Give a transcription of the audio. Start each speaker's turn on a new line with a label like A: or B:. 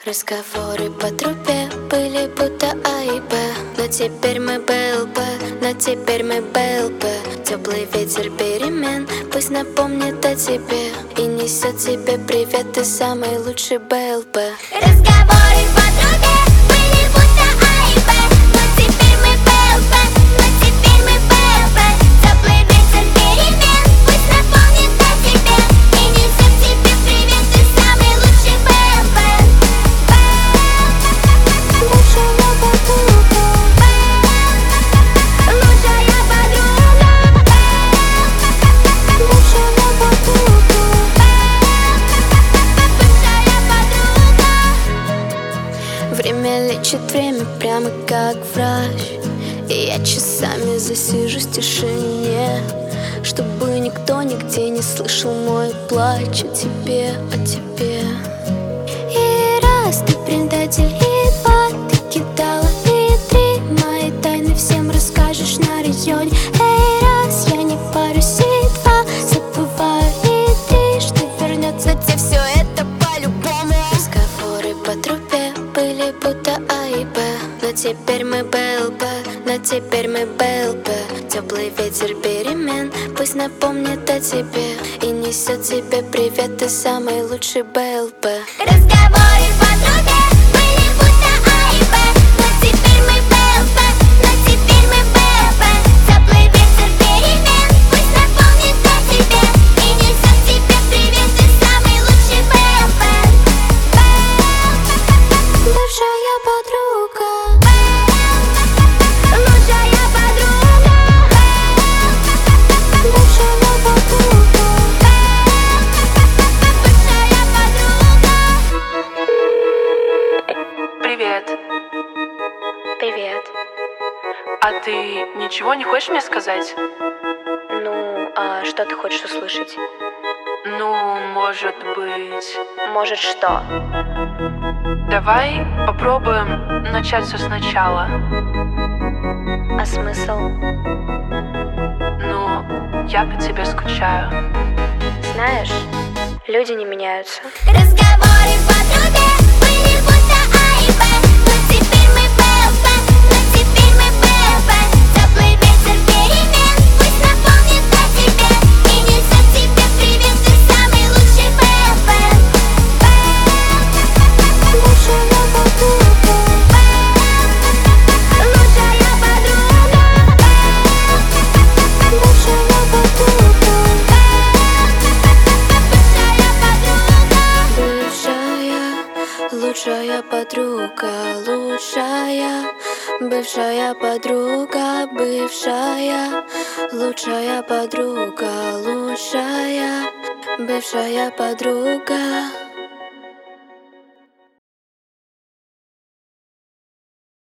A: Разговоры по трубе были будто А и Б. Но теперь мы БЛП, но теперь мы БЛП. Теплый ветер перемен пусть напомнит о тебе и несет тебе привет, ты самый лучший БЛП. Разговоры по трубе были будто А и Б. Но теперь мы БЛП, но теперь мы БЛП. Теплый ветер перемен пусть напомнит о тебе и несет тебе привет, ты самый лучший БЛП. Лучшая подруга, лучшая подруга, лучшая подруга, бывшая подруга. Время лечит время прямо как врач, и я часами засижусь в тишине, чтобы никто нигде не слышал мой плач о тебе, о тебе. И раз ты предатель, и два ты кидала, и три мои тайны всем расскажешь на районе. Эй, раз я не парюсь, и два забываю, и три, что вернется тебе все это по-любому. Разговоры по трубе были будто А и Б. Но теперь мы БЛП, но теперь мы БЛП. Теплый ветер перемен пусть напомнит о тебе и несет тебе привет, ты самый лучший БЛП. Разговоры по трубе были будто А и Б. Но теперь мы БЛП, но теперь мы БЛП. Теплый ветер перемен пусть напомнит о тебе и несет тебе привет, ты самый лучший БЛП. Бывшая подруга, лучшая подруга, бывшая подруга, бывшая подруга.
B: Привет.
A: Привет.
B: А ты ничего не хочешь мне сказать?
A: Ну, а что ты хочешь услышать?
B: Ну, может быть...
A: Может, что?
B: Давай попробуем начать все сначала.
A: А смысл?
B: Ну, я по тебе скучаю.
A: Знаешь, люди не меняются. Разговоры по трубе были будто А и Б. Но теперь мы БЛП, но теперь мы БЛП. Теплый ветер перемен пусть напомнит о тебе и несет тебе привет, ты самый лучший БЛП. Лучшая подруга, лучшая подруга, лучшая подруга, бывшая подруга, лучшая, бывшая подруга, бывшая, лучшая подруга, лучшая, бывшая подруга.